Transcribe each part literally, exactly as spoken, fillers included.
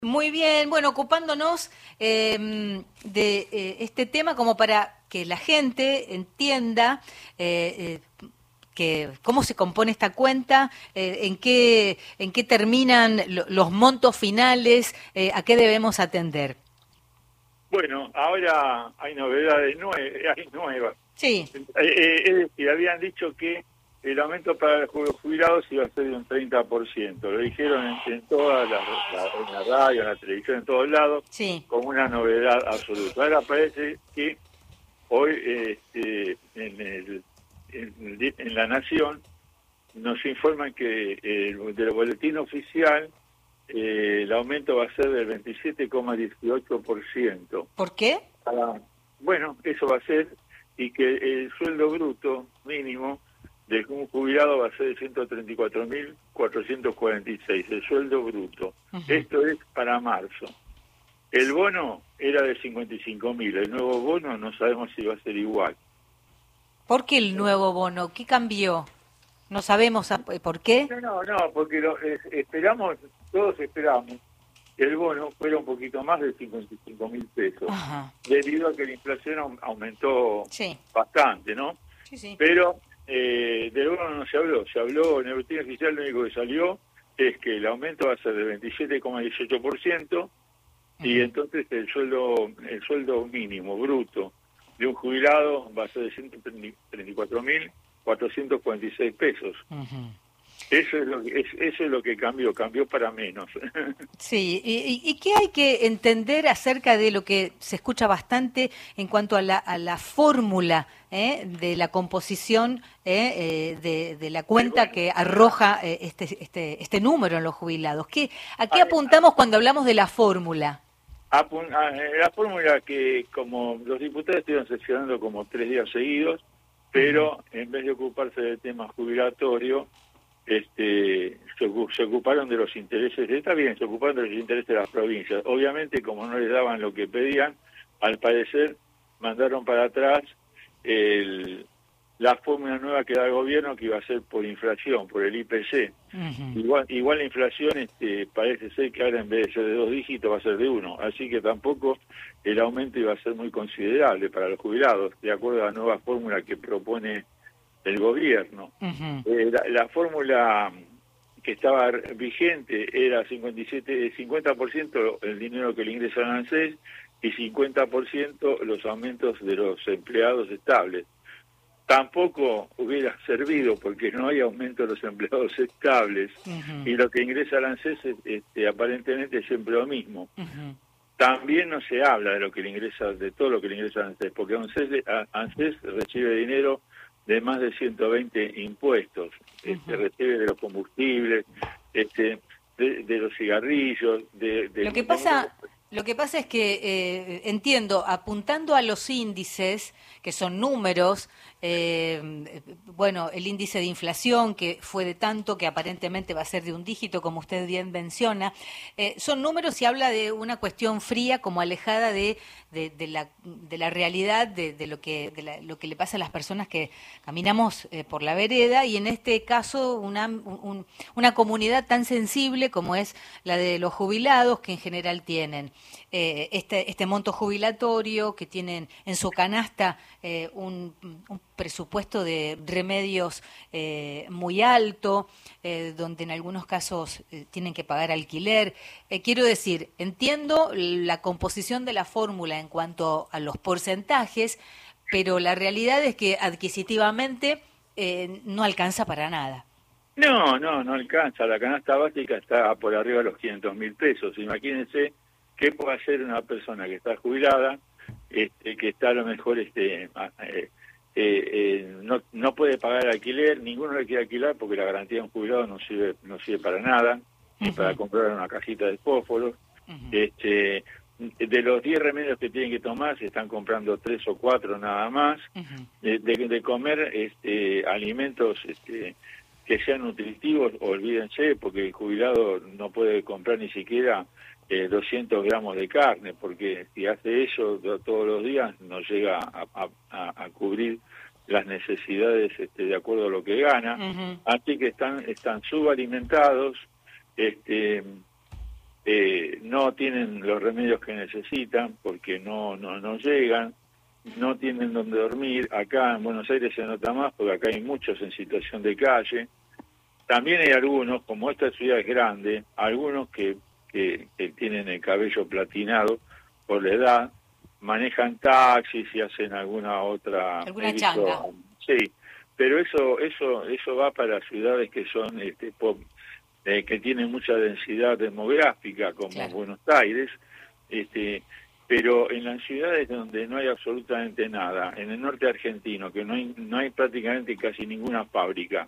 Muy bien, bueno, ocupándonos eh, de eh, este tema como para que la gente entienda eh, eh, que cómo se compone esta cuenta, eh, en qué en qué terminan lo- los montos finales, eh, a qué debemos atender. Bueno, ahora hay novedades nue hay nuevas. Sí, Eh, eh, es decir, habían dicho que el aumento para los jubilados iba a ser de un treinta por ciento. Lo dijeron en, en todas las, la, en la radio, en la televisión, en todos lados, sí. como una novedad absoluta. Ahora parece que hoy este, en, el, en, en La Nación nos informan que eh, del boletín oficial eh, el aumento va a ser del veintisiete coma dieciocho por ciento. ¿Por qué? Ah, bueno, eso va a ser, y que el sueldo bruto mínimo de un jubilado va a ser de ciento treinta y cuatro mil cuatrocientos cuarenta y seis, el sueldo bruto. Ujú. Esto es para marzo. El bono era de cincuenta y cinco mil, el nuevo bono no sabemos si va a ser igual. ¿Por qué el nuevo bono? ¿Qué cambió? No sabemos a- por qué. No, no, no, porque lo, es- esperamos, todos esperamos que el bono fuera un poquito más de cincuenta y cinco mil pesos, Ajá. debido a que la inflación au- aumentó Sí, bastante, ¿no? sí, sí. Pero eh, del bono no se habló, se habló en el boletín oficial, lo único que salió es que el aumento va a ser de veintisiete coma dieciocho por ciento y Ujú. entonces el sueldo el sueldo mínimo bruto de un jubilado va a ser de ciento treinta y cuatro mil cuatrocientos cuarenta y seis pesos. Ujú. Eso es lo que es, eso es lo que cambió, cambió para menos. Sí, y, y- y qué hay que entender acerca de lo que se escucha bastante en cuanto a la, a la fórmula eh, de la composición eh, eh, de, de la Eh, cuenta bueno, que arroja eh, este, este, este número en los jubilados? ¿Qué, ¿A qué hay- apuntamos cuando hablamos de la fórmula? apun- a- eh, la fórmula que como los diputados estuvieron sesionando como tres días seguidos, Ujú. pero en vez de ocuparse del tema jubilatorio, este, se, ocu- se ocuparon de los intereses, está bien, se ocuparon de los intereses de las provincias. Obviamente, como no les daban lo que pedían, al parecer mandaron para atrás el, la fórmula nueva que da el gobierno, que iba a ser por inflación, por el I P C. Ujú. Igual, igual la inflación este, parece ser que ahora en vez de ser de dos dígitos va a ser de uno, así que tampoco el aumento iba a ser muy considerable para los jubilados, de acuerdo a la nueva fórmula que propone el gobierno. Ujú. Eh, la, la fórmula que estaba vigente era cincuenta y siete, cincuenta por ciento el dinero que le ingresa al ANSES y cincuenta por ciento los aumentos de los empleados estables. Tampoco hubiera servido porque no hay aumento de los empleados estables Ujú. y lo que ingresa al ANSES este, aparentemente es siempre lo mismo. Ujú. También no se habla de lo que le ingresa, de todo lo que le ingresa al ANSES, porque ANSES, a- ANSES recibe dinero de más de ciento veinte impuestos, este, Ujú. recibe de los combustibles, este, de, de los cigarrillos, de, de, Lo que de muchas- pasa, lo que pasa es que eh, entiendo, apuntando a los índices, que son números, eh, bueno, el índice de inflación, que fue de tanto, que aparentemente va a ser de un dígito, como usted bien menciona, eh, son números y habla de una cuestión fría, como alejada de, de, de la, de la realidad, de, de, lo que, de la- lo que le pasa a las personas que caminamos eh, por la vereda, y en este caso una, un- una comunidad tan sensible como es la de los jubilados, que en general tienen eh, este, este monto jubilatorio, que tienen en su canasta eh, un, un presupuesto de remedios eh, muy alto, eh, donde en algunos casos eh, tienen que pagar alquiler. Eh, quiero decir, entiendo la composición de la fórmula en cuanto a los porcentajes, pero la realidad es que adquisitivamente eh, no alcanza para nada. No, no, no alcanza. La canasta básica está por arriba de los quinientos mil pesos. Imagínense qué puede hacer una persona que está jubilada, este, que está a lo mejor este, a- eh, eh, eh, no, no puede pagar alquiler, ninguno le quiere alquilar porque la garantía de un jubilado no sirve, no sirve para nada, ni para Ujú, comprar una cajita de fósforos. ujú, Este, de los diez remedios que tienen que tomar, se están comprando tres o cuatro nada más. ujú. De, de- de comer este, alimentos este, que sean nutritivos, olvídense, porque el jubilado no puede comprar ni siquiera eh, doscientos gramos de carne, porque si hace eso do- todos los días no llega a, a- a- a cubrir las necesidades este, de acuerdo a lo que gana. Ujú. Así que están, están subalimentados, este, eh, no tienen los remedios que necesitan porque no, no, no llegan, no tienen donde dormir. Acá en Buenos Aires se nota más porque acá hay muchos en situación de calle. También hay algunos, como esta ciudad es grande, algunos que, que, que tienen el cabello platinado por la edad, manejan taxis y hacen alguna otra... Alguna changa. Sí, pero eso eso eso va para ciudades que son este pop, eh, que tienen mucha densidad demográfica, como claro. Buenos Aires, este pero en las ciudades donde no hay absolutamente nada, en el norte argentino, que no hay no hay prácticamente casi ninguna fábrica,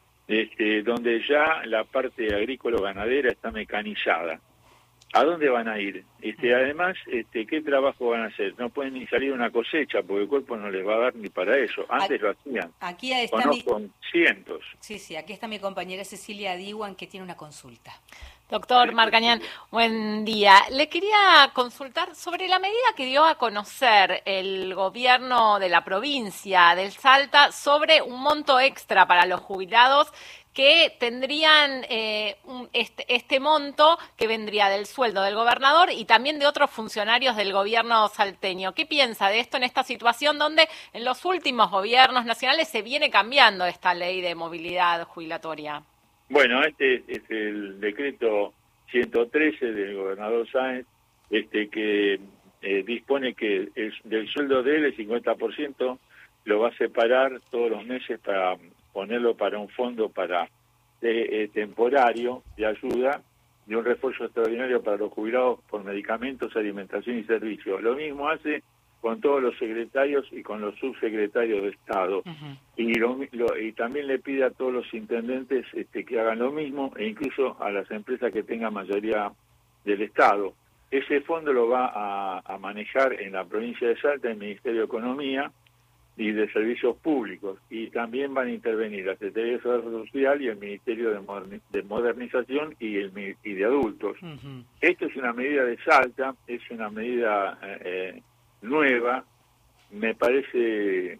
este donde ya la parte agrícola-ganadera está mecanizada, ¿a dónde van a ir? Este, además, este, ¿qué trabajo van a hacer? No pueden ni salir a una cosecha porque el cuerpo no les va a dar ni para eso. Antes aquí, lo hacían. Aquí está Conozco mi... cientos. Sí, sí, aquí está mi compañera Cecilia Diwan que tiene una consulta. Doctor Margañán, buen día. Le quería consultar sobre la medida que dio a conocer el gobierno de la provincia del Salta sobre un monto extra para los jubilados que tendrían eh, un, este, este monto que vendría del sueldo del gobernador y también de otros funcionarios del gobierno salteño. ¿Qué piensa de esto en esta situación donde en los últimos gobiernos nacionales se viene cambiando esta ley de movilidad jubilatoria? Bueno, este es el decreto ciento trece del gobernador Sáenz, este que eh, dispone que el, del sueldo de él el cincuenta por ciento lo va a separar todos los meses para ponerlo para un fondo para de, eh, temporario de ayuda y un refuerzo extraordinario para los jubilados por medicamentos, alimentación y servicios. Lo mismo hace con todos los secretarios y con los subsecretarios de Estado. Uh-huh. y, lo, lo, y también le pide a todos los intendentes este, que hagan lo mismo, e incluso a las empresas que tengan mayoría del Estado. Ese fondo lo va a, a manejar en la provincia de Salta el Ministerio de Economía y de Servicios Públicos, y también van a intervenir la Secretaría de Seguridad Social y el Ministerio de, Moderni- de Modernización y el y de Adultos. Uh-huh. Esto es una medida de Salta, es una medida eh, nueva, me parece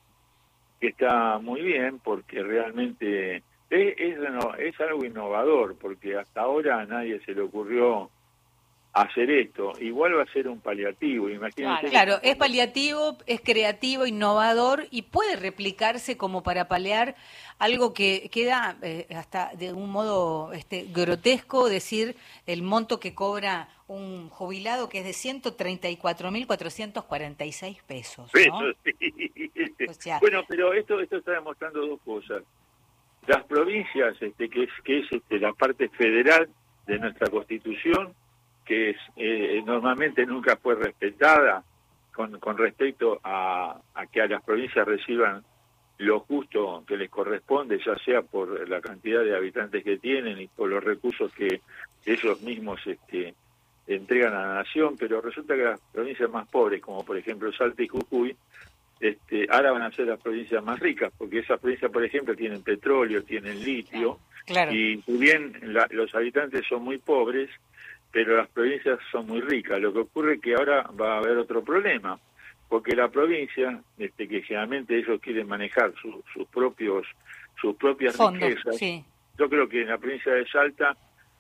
que está muy bien porque realmente es, es, es algo innovador, porque hasta ahora a nadie se le ocurrió hacer esto. Igual va a ser un paliativo, imagínense. Claro, es paliativo, es creativo, innovador y puede replicarse como para paliar algo que queda eh, hasta de un modo este, grotesco, decir el monto que cobra un jubilado que es de ciento treinta y cuatro mil cuatrocientos cuarenta y seis pesos, ¿no? Eso, sí. O sea, bueno, pero esto esto está demostrando dos cosas. Las provincias, este, que es que es este, la parte federal de nuestra Constitución, que es, eh, normalmente nunca fue respetada con, con respecto a, a que a las provincias reciban lo justo que les corresponde, ya sea por la cantidad de habitantes que tienen y por los recursos que ellos mismos este, entregan a la nación, pero resulta que las provincias más pobres, como por ejemplo Salta y Jujuy, este, ahora van a ser las provincias más ricas, porque esas provincias, por ejemplo, tienen petróleo, tienen litio, claro. Y si bien la, los habitantes son muy pobres, pero las provincias son muy ricas. Lo que ocurre es que ahora va a haber otro problema, porque la provincia, este, que generalmente ellos quieren manejar su, sus propios sus propias Fondo, riquezas, sí. Yo creo que en la provincia de Salta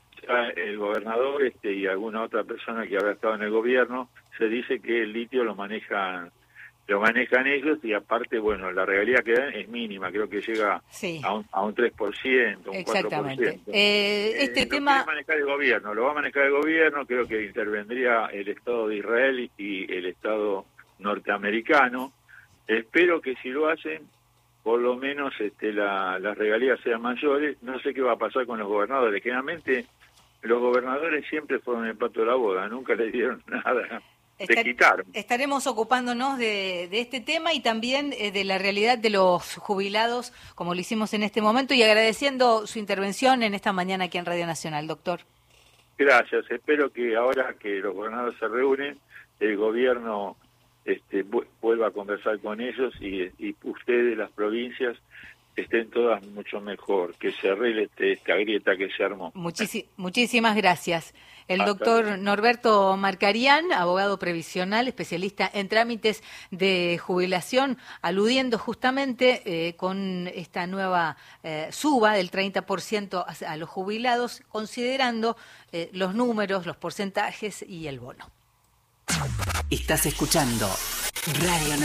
el gobernador este y alguna otra persona que habrá estado en el gobierno se dice que el litio lo manejan lo manejan ellos y aparte, bueno, la regalía que dan es mínima, creo que llega sí. a, un, a un tres por ciento, un Exactamente. cuatro por ciento. Eh, este eh, tema... Lo quiere manejar el gobierno, lo va a manejar el gobierno, creo que intervendría el Estado de Israel y el Estado norteamericano. Espero que si lo hacen, por lo menos este, la, las regalías sean mayores. No sé qué va a pasar con los gobernadores. Generalmente los gobernadores siempre fueron el pato de la boda, nunca les dieron nada. Estar, quitaron. Estaremos ocupándonos de, de este tema y también eh, de la realidad de los jubilados, como lo hicimos en este momento, y agradeciendo su intervención en esta mañana aquí en Radio Nacional, doctor. Gracias. Espero que ahora que los gobernadores se reúnen, el gobierno este, vuelva a conversar con ellos y, y ustedes, las provincias, estén todas mucho mejor, que se arregle este, esta grieta que se armó. Muchísi- muchísimas gracias. El Hasta doctor luego. Norberto Marcarián, abogado previsional, especialista en trámites de jubilación, aludiendo justamente eh, con esta nueva eh, suba del treinta por ciento a, a los jubilados, considerando eh, los números, los porcentajes y el bono. Estás escuchando Radio